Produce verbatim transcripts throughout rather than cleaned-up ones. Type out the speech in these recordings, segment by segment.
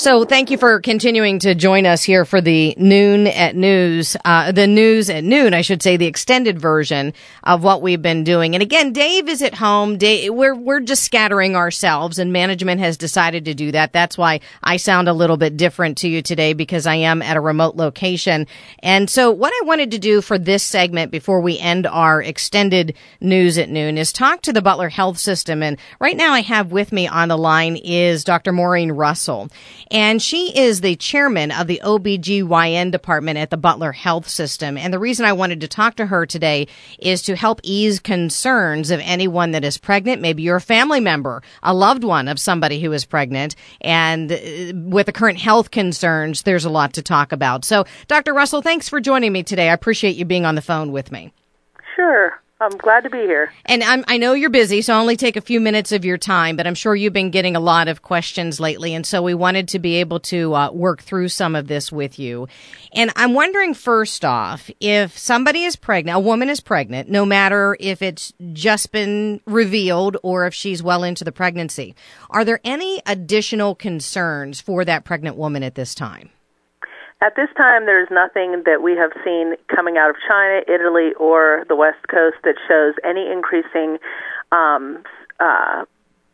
So thank you for continuing to join us here for the Noon at News, uh, the News at Noon, I should say, the extended version of what we've been doing. And again, Dave is at home. Dave, we're we're just scattering ourselves, and management has decided to do that. That's why I sound a little bit different to you today, because I am at a remote location. And so what I wanted to do for this segment before we end our extended News at Noon is talk to the Butler Health System. And right now I have with me on the line is Doctor Maureen Russell. And she is the chairman of the O B G Y N department at the Butler Health System. And the reason I wanted to talk to her today is to help ease concerns of anyone that is pregnant. Maybe you're a family member, a loved one of somebody who is pregnant. And with the current health concerns, there's a lot to talk about. So, Doctor Russell, thanks for joining me today. I appreciate you being on the phone with me. Sure. I'm glad to be here. And I'm, I know you're busy, so I'll only take a few minutes of your time, but I'm sure you've been getting a lot of questions lately, and so we wanted to be able to uh, work through some of this with you. And I'm wondering, first off, if somebody is pregnant, a woman is pregnant, no matter if it's just been revealed or if she's well into the pregnancy, are there any additional concerns for that pregnant woman at this time? At this time, there's nothing that we have seen coming out of China, Italy, or the West Coast that shows any increasing um, uh,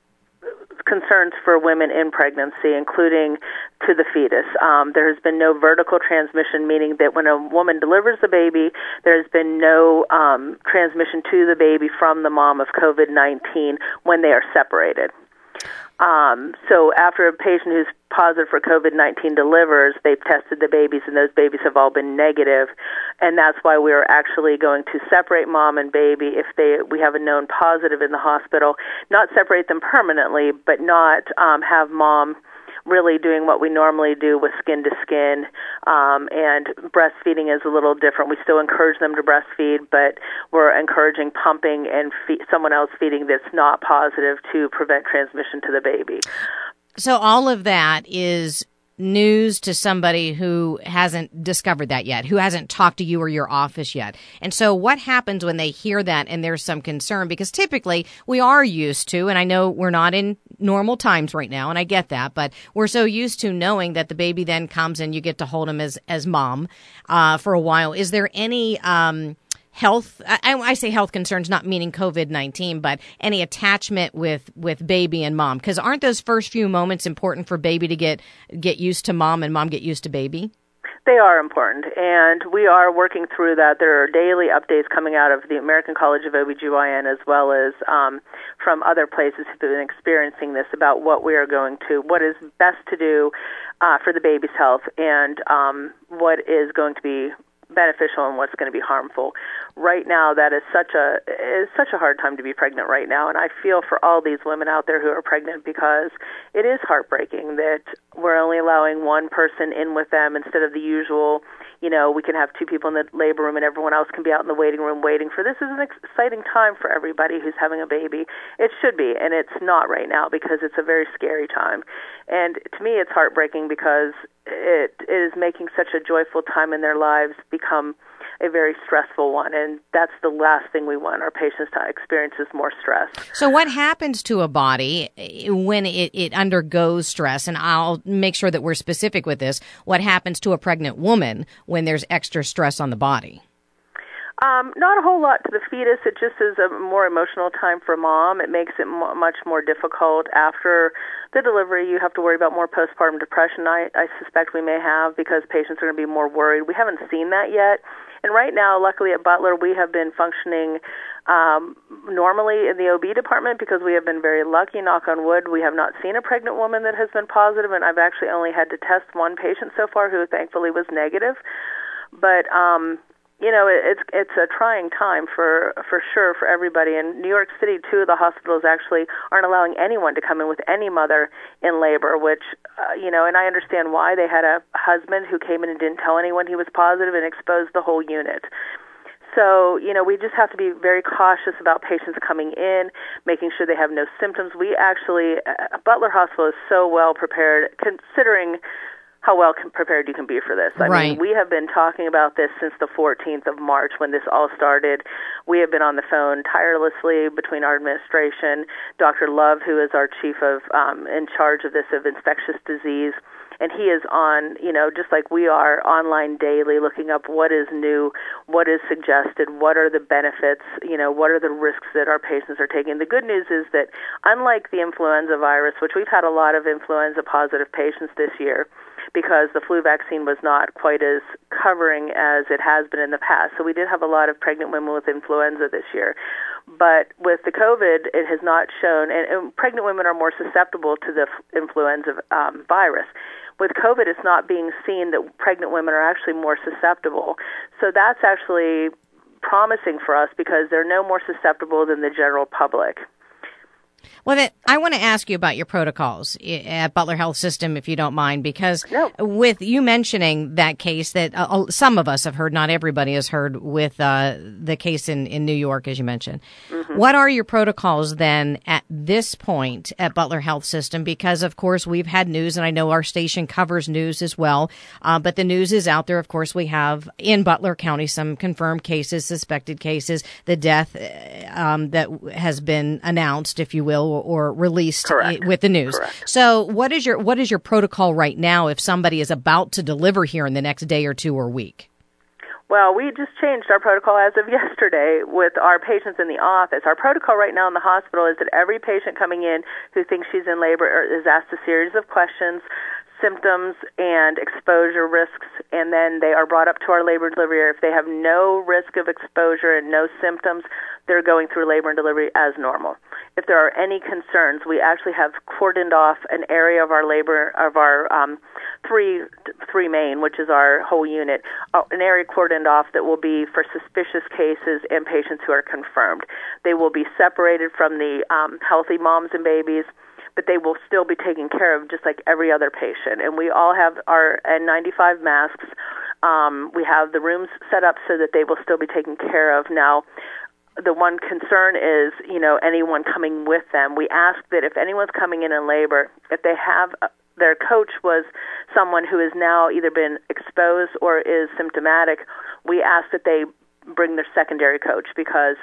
concerns for women in pregnancy, including to the fetus. Um, there has been no vertical transmission, meaning that when a woman delivers the baby, there's been no um, transmission to the baby from the mom of COVID nineteen when they are separated. Um, so after a patient who's positive for COVID nineteen delivers, they've tested the babies, and those babies have all been negative. And that's why we're actually going to separate mom and baby if they we have a known positive in the hospital. Not separate them permanently, but not um, have mom really doing what we normally do with skin to skin. Um, and breastfeeding is a little different. We still encourage them to breastfeed, but we're encouraging pumping and fe- someone else feeding that's not positive to prevent transmission to the baby. So all of that is news to somebody who hasn't discovered that yet, who hasn't talked to you or your office yet. And so what happens when they hear that and there's some concern? Because typically we are used to, and I know we're not in normal times right now, and I get that, but we're so used to knowing that the baby then comes and you get to hold him as, as mom uh, for a while. Is there any um, health, I, I say health concerns, not meaning COVID nineteen, but any attachment with, with baby and mom? Because aren't those first few moments important for baby to get, get used to mom and mom get used to baby? They are important, and we are working through that. There are daily updates coming out of the American College of O B G Y N as well as um, from other places who've been experiencing this about what we are going to, what is best to do uh, for the baby's health, and um, what is going to be beneficial and what's going to be harmful. Right now, that is such a is such a hard time to be pregnant right now, and I feel for all these women out there who are pregnant, because it is heartbreaking that we're only allowing one person in with them instead of the usual, you know, we can have two people in the labor room and everyone else can be out in the waiting room waiting for. This is an exciting time for everybody who's having a baby. It should be, and it's not right now because it's a very scary time. And to me, it's heartbreaking because it is making such a joyful time in their lives become a very stressful one, and that's the last thing we want our patients to experience is more stress. So what happens to a body when it, it undergoes stress? And I'll make sure that we're specific with this. What happens to a pregnant woman when there's extra stress on the body? Um, not a whole lot to the fetus. It just is a more emotional time for mom. It makes it mo- much more difficult after the delivery. You have to worry about more postpartum depression, I, I suspect we may have, because patients are going to be more worried. We haven't seen that yet. And right now, luckily at Butler, we have been functioning um, normally in the O B department because we have been very lucky, knock on wood. We have not seen a pregnant woman that has been positive, and I've actually only had to test one patient so far who thankfully was negative. But um You know, it's it's a trying time for for sure for everybody. In New York City, two of the hospitals actually aren't allowing anyone to come in with any mother in labor, which, uh, you know, and I understand why. They had a husband who came in and didn't tell anyone he was positive and exposed the whole unit. So, you know, we just have to be very cautious about patients coming in, making sure they have no symptoms. We actually, uh, Butler Hospital is so well prepared, considering how well prepared you can be for this. I right. mean, we have been talking about this since the fourteenth of March when this all started. We have been on the phone tirelessly between our administration, Doctor Love, who is our chief of, um, in charge of this, of infectious disease, and he is on, you know, just like we are, online daily, looking up what is new, what is suggested, what are the benefits, you know, what are the risks that our patients are taking. The good news is that unlike the influenza virus, which we've had a lot of influenza-positive patients this year, because the flu vaccine was not quite as covering as it has been in the past. So we did have a lot of pregnant women with influenza this year. But with the COVID, it has not shown, and, and pregnant women are more susceptible to the f- influenza um, virus. With COVID, it's not being seen that pregnant women are actually more susceptible. So that's actually promising for us because they're no more susceptible than the general public. Well, then, I want to ask you about your protocols at Butler Health System, if you don't mind, because no. with you mentioning that case that uh, some of us have heard, not everybody has heard, with uh, the case in, in New York, as you mentioned. Mm-hmm. What are your protocols then at this point at Butler Health System? Because, of course, we've had news, and I know our station covers news as well, uh, but the news is out there. Of course, we have in Butler County some confirmed cases, suspected cases, the death um, that has been announced, if you will, or released Correct. with the news. Correct. So what is your what is your protocol right now if somebody is about to deliver here in the next day or two or week? Well, we just changed our protocol as of yesterday with our patients in the office. Our protocol right now in the hospital is that every patient coming in who thinks she's in labor is asked a series of questions, symptoms, and exposure risks, and then they are brought up to our labor and delivery area. If they have no risk of exposure and no symptoms, they're going through labor and delivery as normal. If there are any concerns, we actually have cordoned off an area of our labor, of our um, three three main, which is our whole unit, uh, an area cordoned off that will be for suspicious cases and patients who are confirmed. They will be separated from the um, healthy moms and babies, but they will still be taken care of just like every other patient. And we all have our N ninety-five masks. Um, we have the rooms set up so that they will still be taken care of. Now, the one concern is, you know, anyone coming with them. We ask that if anyone's coming in in labor, if they have uh, their coach was someone who has now either been exposed or is symptomatic, we ask that they bring their secondary coach because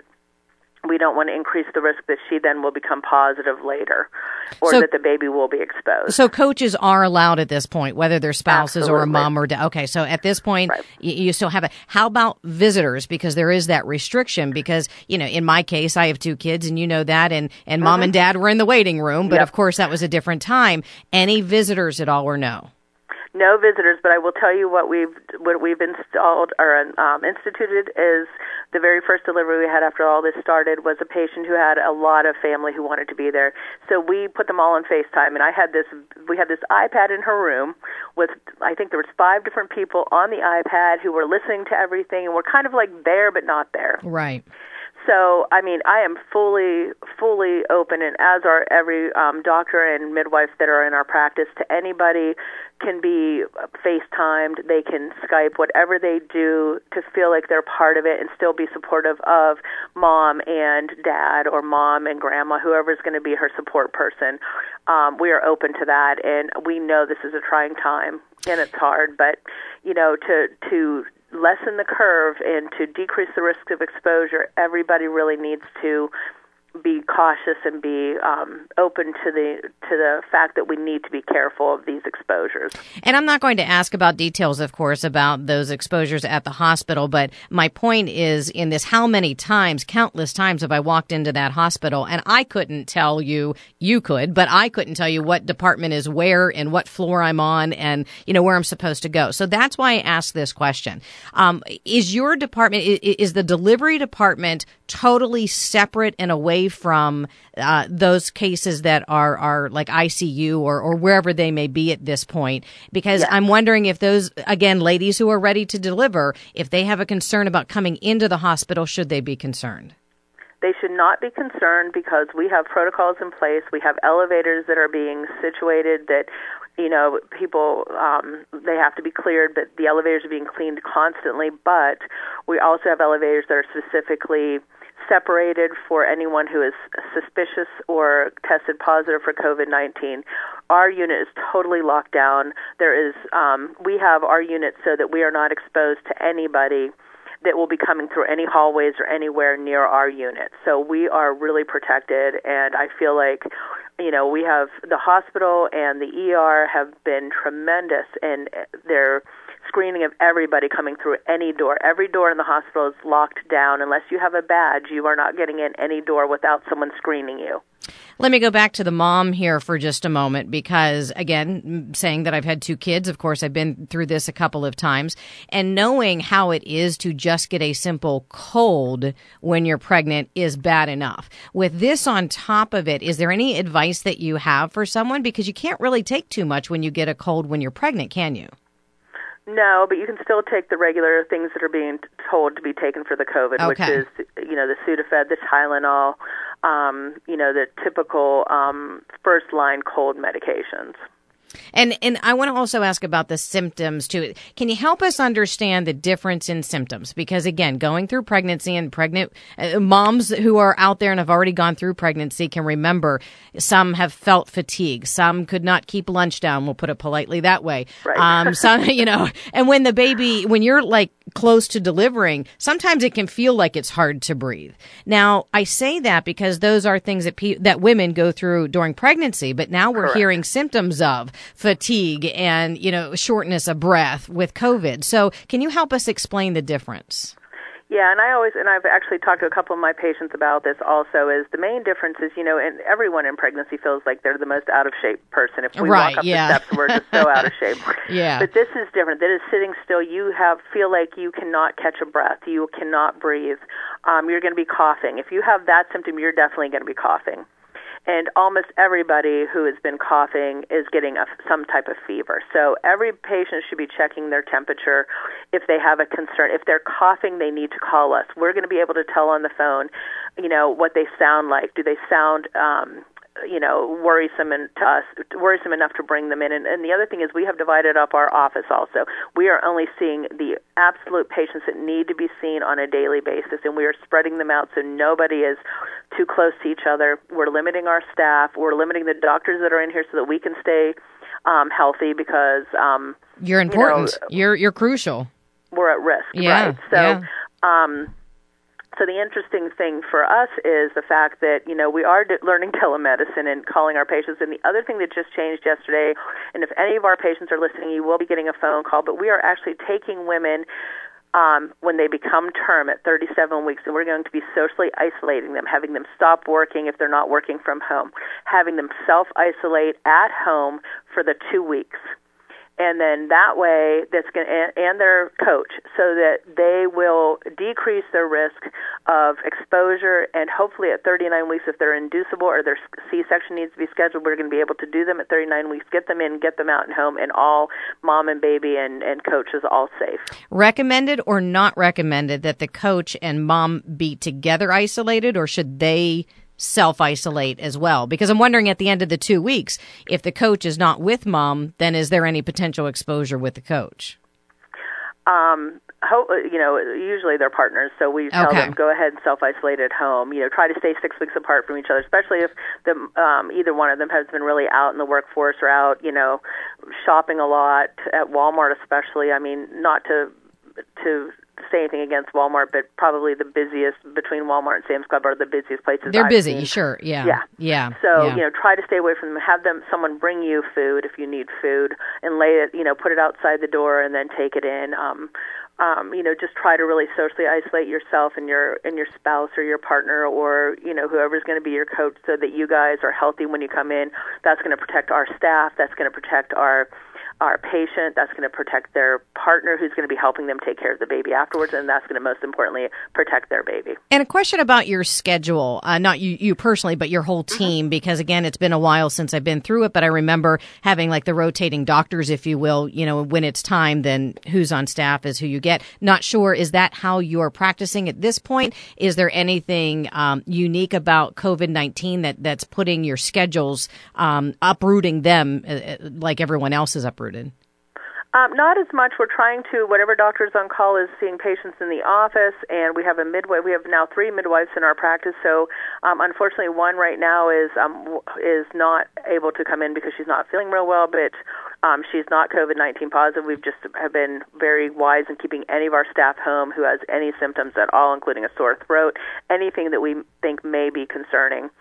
we don't want to increase the risk that she then will become positive later or so, that the baby will be exposed. So coaches are allowed at this point, whether they're spouses Absolutely. or a mom or dad. Okay, so at this point, right. you, you still have it. How about visitors? Because there is that restriction because, you know, in my case, I have two kids and you know that, and, and mm-hmm. mom and dad were in the waiting room, but yep. of course that was a different time. Any visitors at all or no? No visitors, but I will tell you what we've what we've installed or um, instituted is the very first delivery we had after all this started was a patient who had a lot of family who wanted to be there. So we put them all on FaceTime, and I had this we had this iPad in her room with I think there was five different people on the iPad who were listening to everything, and we're kind of like there but not there. Right. So, I mean, I am fully, fully open, and as are every um, doctor and midwife that are in our practice, to anybody can be FaceTimed, they can Skype, whatever they do to feel like they're part of it and still be supportive of mom and dad or mom and grandma, whoever's going to be her support person. Um, we are open to that, and we know this is a trying time, and it's hard, but, you know, to to lessen the curve and to decrease the risk of exposure, everybody really needs to be cautious and be um, open to the to the fact that we need to be careful of these exposures. And I'm not going to ask about details, of course, about those exposures at the hospital, but my point is in this, how many times, countless times have I walked into that hospital and I couldn't tell you, you could, but I couldn't tell you what department is where and what floor I'm on and, you know, where I'm supposed to go. So that's why I asked this question. Um, is your department, is the delivery department totally separate and away from uh, those cases that are, are like I C U or, or wherever they may be at this point? Because yeah. I'm wondering if those, again, ladies who are ready to deliver, if they have a concern about coming into the hospital, should they be concerned? They should not be concerned because we have protocols in place. We have elevators that are being situated that, you know, people, um, they have to be cleared, but the elevators are being cleaned constantly. But we also have elevators that are specifically separated for anyone who is suspicious or tested positive for COVID nineteen. Our unit is totally locked down. There is, um, we have our unit so that we are not exposed to anybody that will be coming through any hallways or anywhere near our unit. So we are really protected, and I feel like you know, we have the hospital and the E R have been tremendous in their screening of everybody coming through any door. Every door in the hospital is locked down. Unless you have a badge, you are not getting in any door without someone screening you. Let me go back to the mom here for just a moment because, again, saying that I've had two kids, of course, I've been through this a couple of times, and knowing how it is to just get a simple cold when you're pregnant is bad enough. With this on top of it, is there any advice that you have for someone? Because you can't really take too much when you get a cold when you're pregnant, can you? No, but you can still take the regular things that are being told to be taken for the COVID, Okay. which is, you know, the Sudafed, the Tylenol, um, you know, the typical um, first-line cold medications. And and I want to also ask about the symptoms, too. Can you help us understand the difference in symptoms? Because, again, going through pregnancy and pregnant uh, moms who are out there and have already gone through pregnancy can remember some have felt fatigue. Some could not keep lunch down. We'll put it politely that way. Right. Um, some, you know, and when the baby, when you're like close to delivering, sometimes it can feel like it's hard to breathe. Now, I say that because those are things that pe- that women go through during pregnancy, but now we're Correct. hearing symptoms of fatigue and, you know, shortness of breath with COVID. So can you help us explain the difference? Yeah, and I always, and I've actually talked to a couple of my patients about this also, is the main difference is, you know, and everyone in pregnancy feels like they're the most out of shape person. If we Right, walk up yeah. the steps, we're just so out of shape. Yeah. But this is different. That is sitting still. You have feel like you cannot catch a breath. You cannot breathe. Um, you're going to be coughing. If you have that symptom, you're definitely going to be coughing. And almost everybody who has been coughing is getting a, some type of fever. So every patient should be checking their temperature if they have a concern. If they're coughing, they need to call us. We're going to be able to tell on the phone, you know, what they sound like. Do they sound, um, you know, worrisome and to us, worrisome enough to bring them in? And, and the other thing is we have divided up our office also. We are only seeing the absolute patients that need to be seen on a daily basis, and we are spreading them out so nobody is too close to each other. We're limiting our staff. We're limiting the doctors that are in here so that we can stay um, healthy because um, You're important. You know, you're you're crucial. We're at risk, Yeah, right? So, yeah. um, so the interesting thing for us is the fact that, you know, we are d- learning telemedicine and calling our patients. And the other thing that just changed yesterday, and if any of our patients are listening, you will be getting a phone call, but we are actually taking women um, when they become term at thirty-seven weeks, and we're going to be socially isolating them, having them stop working if they're not working from home, having them self-isolate at home for the two weeks. And then that way, that's going to, and their coach, so that they will decrease their risk of exposure. And hopefully, at thirty-nine weeks, if they're inducible or their C-section needs to be scheduled, we're going to be able to do them at thirty-nine weeks, get them in, get them out and home, and all mom and baby and, and coach is all safe. Recommended or not recommended that the coach and mom be together isolated, or should they self-isolate as well? Because I'm wondering at the end of the two weeks, if the coach is not with mom, then is there any potential exposure with the coach? Um, ho- you know, usually they're partners, so we tell Okay. them, go ahead and self-isolate at home. You know, try to stay six weeks apart from each other, especially if the, um, either one of them has been really out in the workforce or out, you know, shopping a lot, at Walmart especially. I mean, not to to say anything against Walmart, but probably the busiest between Walmart and Sam's Club are the busiest places. They're I've busy, seen. sure, yeah. Yeah. Yeah. So, yeah. you know, try to stay away from them. Have them, someone bring you food if you need food, and lay it, you know, put it outside the door and then take it in. Um, um, you know, just try to really socially isolate yourself and your and your spouse or your partner or, you know, whoever's going to be your coach so that you guys are healthy when you come in. That's going to protect our staff. That's going to protect our our patient. That's going to protect their partner who's going to be helping them take care of the baby afterwards, and that's going to most importantly protect their baby. And a question about your schedule, uh, not you, you personally, but your whole team, mm-hmm. because again, it's been a while since I've been through it, but I remember having like the rotating doctors, if you will, you know, when it's time, then who's on staff is who you get. Not sure, is that how you're practicing at this point? Is there anything um, unique about COVID nineteen that, that's putting your schedules, um, uprooting them uh, like everyone else is uprooted? Um, not as much. We're trying to, whatever doctor's on call is seeing patients in the office, and we have a midwife. We have now three midwives in our practice. So, um, unfortunately, one right now is um, is not able to come in because she's not feeling real well, but um, she's not COVID nineteen positive. We've just have been very wise in keeping any of our staff home who has any symptoms at all, including a sore throat, anything that we think may be concerning.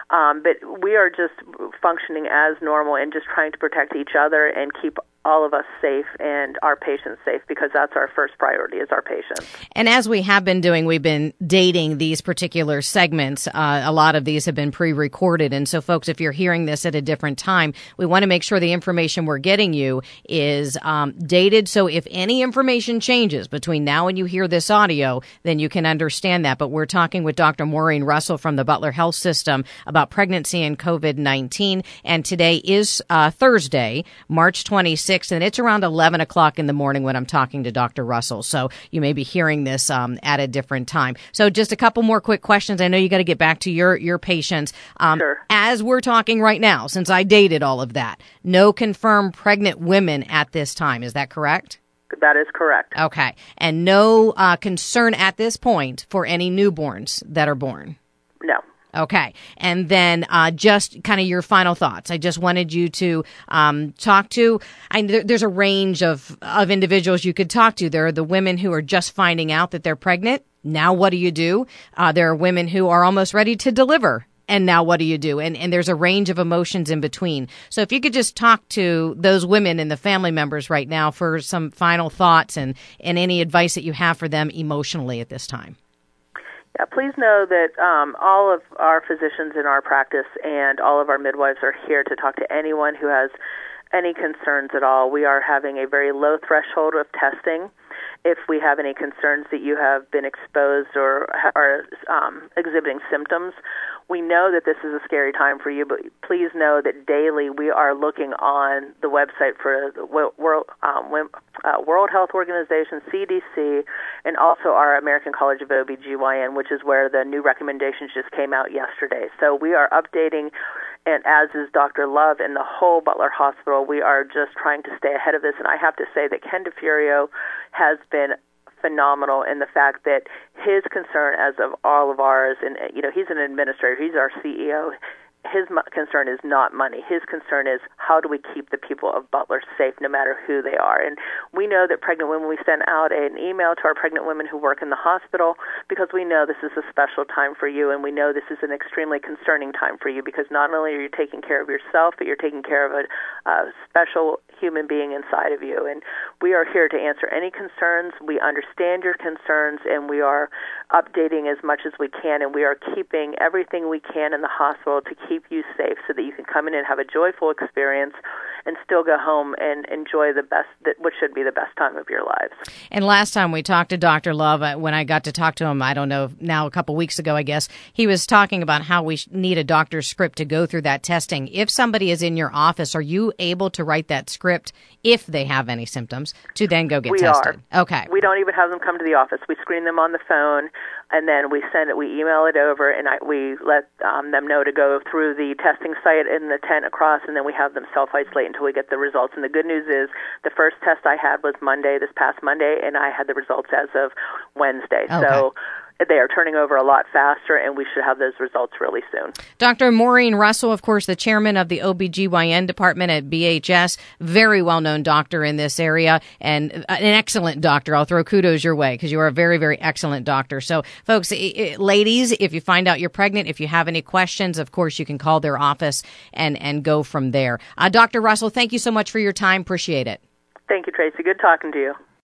Um, but we are just functioning as normal and just trying to protect each other and keep all of us safe and our patients safe, because that's our first priority, is our patients. And as we have been doing, we've been dating these particular segments. Uh, a lot of these have been pre-recorded. And so, folks, if you're hearing this at a different time, we want to make sure the information we're getting you is um, dated. So if any information changes between now and you hear this audio, then you can understand that. But we're talking with Doctor Maureen Russell from the Butler Health System about pregnancy and COVID nineteen. And today is uh, Thursday, March twenty-sixth. And it's around eleven o'clock in the morning when I'm talking to Doctor Russell. So you may be hearing this um, at a different time. So just a couple more quick questions. I know you got to get back to your, your patients. Um, sure. As we're talking right now, since I dated all of that, no confirmed pregnant women at this time. Is that correct? That is correct. Okay. And no uh, concern at this point for any newborns that are born? No. Okay. And then uh, just kind of your final thoughts. I just wanted you to um, talk to, I, there, there's a range of, of individuals you could talk to. There are the women who are just finding out that they're pregnant. Now what do you do? Uh, there are women who are almost ready to deliver. And now what do you do? And and there's a range of emotions in between. So if you could just talk to those women and the family members right now for some final thoughts and, and any advice that you have for them emotionally at this time. Yeah, please know that um, all of our physicians in our practice and all of our midwives are here to talk to anyone who has any concerns at all. We are having a very low threshold of testing. If we have any concerns that you have been exposed or are um, exhibiting symptoms, we know that this is a scary time for you, but please know that daily we are looking on the website for the World, um, uh, World Health Organization, C D C, and also our American College of O B G Y N, which is where the new recommendations just came out yesterday. So we are updating, and as is Doctor Love and the whole Butler Hospital, we are just trying to stay ahead of this. And I have to say that Ken DeFurio has been phenomenal in the fact that his concern, as of all of ours, and you know, he's an administrator, he's our C E O. His concern is not money. His concern is how do we keep the people of Butler safe no matter who they are. And we know that pregnant women, we send out an email to our pregnant women who work in the hospital because we know this is a special time for you, and we know this is an extremely concerning time for you because not only are you taking care of yourself, but you're taking care of a, a special human being inside of you. And we are here to answer any concerns. We understand your concerns, and we are updating as much as we can, and we are keeping everything we can in the hospital to keep you safe so that you can come in and have a joyful experience and still go home and enjoy the best, what should be the best time of your lives. And last time we talked to Doctor Love, when I got to talk to him, I don't know, now a couple weeks ago, I guess, he was talking about how we need a doctor's script to go through that testing. If somebody is in your office, are you able to write that script if they have any symptoms to then go get we tested? Are. Okay. We don't even have them come to the office. We screen them on the phone, and then we send it, we email it over, and I, we let um, them know to go through the testing site in the tent across, and then we have them self-isolate until we get the results. And the good news is the first test I had was Monday, this past Monday, and I had the results as of Wednesday. Okay. So they are turning over a lot faster, and we should have those results really soon. Doctor Maureen Russell, of course, the chairman of the O B G Y N department at B H S, very well-known doctor in this area, and an excellent doctor. I'll throw kudos your way because you are a very, very excellent doctor. So, folks, ladies, if you find out you're pregnant, if you have any questions, of course, you can call their office and, and go from there. Uh, Doctor Russell, thank you so much for your time. Appreciate it. Thank you, Tracy. Good talking to you.